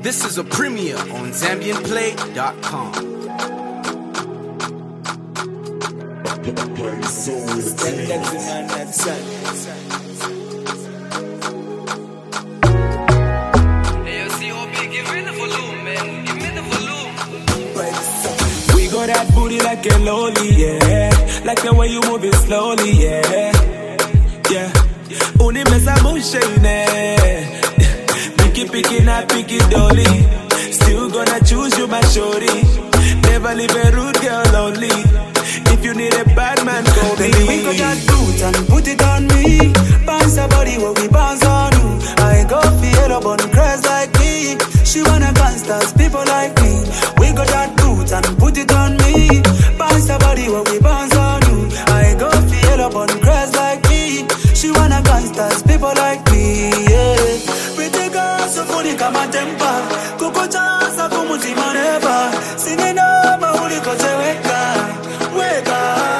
This is a premiere on ZambianPlay.com. We got that booty like a lolly, yeah. Like the way you move it slowly, yeah. Yeah. Unimesa moshine. Picky, not picky dolly. Still gonna choose you, my shorty. Never leave a rude girl lonely. If you need a bad man, call me. Baby, we got that boot and put it on me. Bounce her body where we bounce on you. I go feel up on girls like me. She wanna gangsters, people like me. We got that boot and put it on me. Bounce her body where we bounce on you. I go feel up on girls like me. She wanna gangsters, people like me, yeah. Pretty girl, so funny, come on, temper. Kuko chansa, kumutima never. Singing over, holy kote weka. Weka.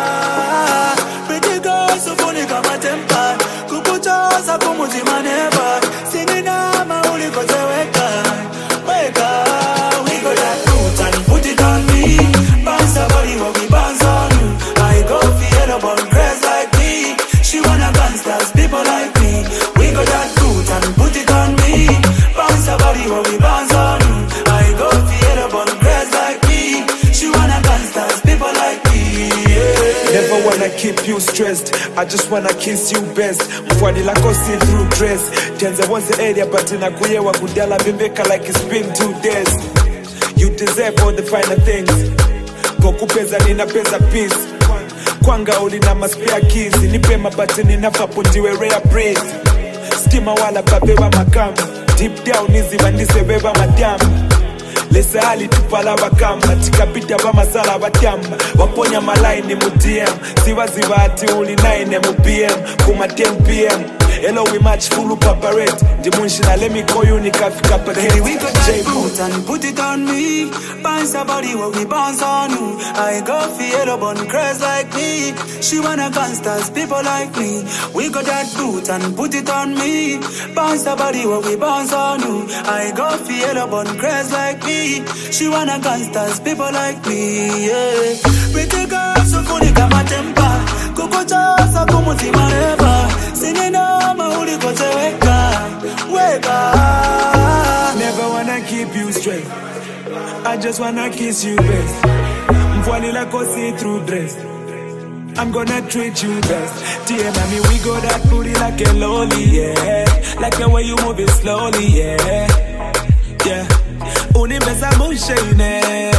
Pretty girl, so funny, come on, temper. Kuko chansa, kumutima never. Singing over, holy kote weka. Weka. We got that boot and put it on me. Bounce her body when we bounce on you. I go feel up on girls like me. She wanna gangsters, people like me. We got that boot and put it on me. Bounce her body when we bounce on you. I go feel up on girls like me. She wanna gangsters, people like me, yeah. Never wanna keep you stressed, I just wanna kiss you best. Mfwani lako see through dress. Tenza was the area but inakuyewa kudala bimbeka like it's been 2 days. You deserve all the finer things. Pokupeza ninapeza peace. Kwanga ulina maspare keys. Nipe mabati ninafapo ndiwe rare breed. Skima wala babewa makamu. Deep down easy bandise beba madamu. Lesa hali tupala wakamba. Tikapita wa masala watamba. Waponya malaini mu DM. Ziwa ati uli 9 mu PM. Kuma 10 PM. Hello we match full paparette. Dimunshina let me call you nikafika packet. Baby, we got that boot and put it on me. Bounce her body when we bounce on you. I go feel up on girls like me. She wanna gangsters, people like me. We got that boot and put it on me. Bounce her body when we bounce on you. I go feel up on girls like me. She wanna gangsters, people like me, yeah. Pretty girl, so funny, kama temper. Kuko chansa, kumutima never. Singing over, uli kote weka. Weka. Never wanna keep you straight, I just wanna kiss you best. Mfwani lako see through dress. I'm gonna treat you best. Dear mommy, we got that booty like a lolly, yeah. Like the way you move it slowly, yeah. Yeah. Unimesa moshine.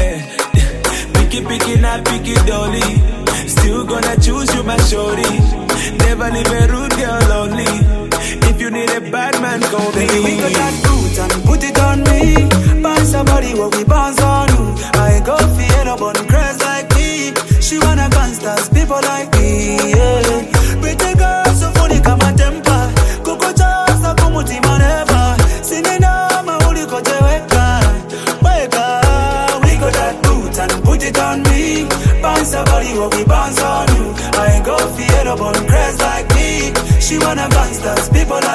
Picky, not picky dolly. Still gonna choose you, my shorty. Never leave a rude girl lonely. If you need a bad man, call me. Baby, we got that boot and put it on me. Bounce her body when we bounce on you. I go feel up on girls like me. She wanna gangsters, people like me, yeah. Pretty girl, so funny, kama temper. Kuko chansa, kumutima never. Singing over, uli kote weka. Weka. We got that boot and put it on me. Bounce her body when we bounce on you. I go feel up on girls like me. She wanna gangsters, people